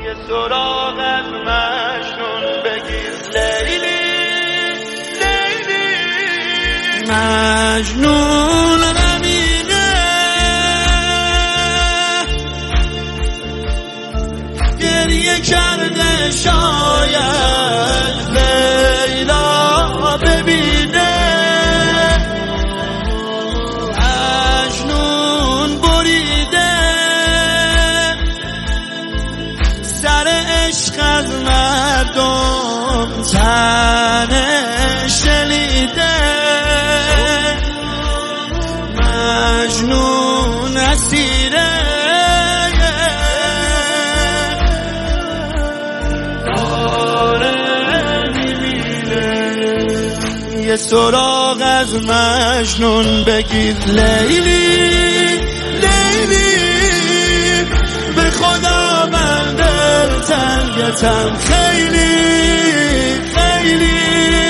یه سراغ از مجنون بگیر لیلی لیلی. مجنون نمیده گریه کرده شاید لیلا ببینه. مجنون بریده سر عشق از مردم تنه شلیده. مجنون اسیره داره میمیره. یه سراغ از مجنون بگیر لیلی لیلی. به خدا من دل تنگتم خیلی خیلی.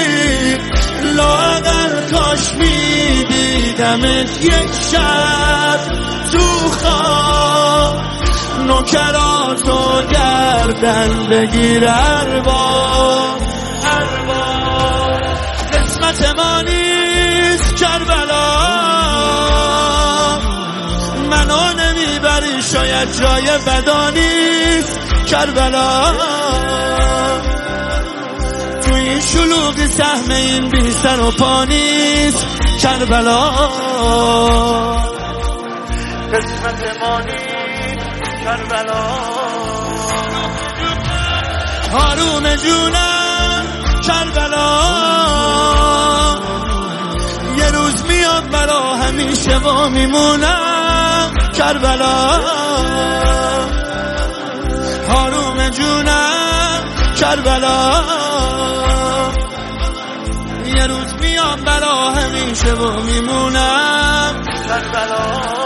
لااقل کاش میدیدمت یک شب تو خواب. نوکراتو گردن بگیر ارباب ارباب. قسمت ما نیست کربلا منو نمیبری شاید جای بدا نیست کربلا. تو این شلوغی سهم این بی سر و پا نیست کربلا. قسمت ما نیست کربلا. هارون جونم کربلا. یه روز میاد برا همیشه و میمونم کربلا. هارون جونم کربلا. یه روز میاد برا همیشه و میمونم کربلا.